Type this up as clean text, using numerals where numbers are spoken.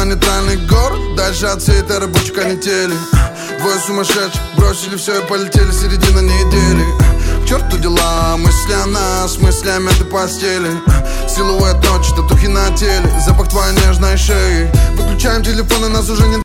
нейтральный город, дальше от всей этой рабочей канители. Двое сумасшедших бросили все и полетели, середина недели. К черту дела, мысли о нас, мысли о мятой постели. Силуэт ночи, татухи на теле, запах твоей нежной шеи. Выключаем телефоны, нас уже не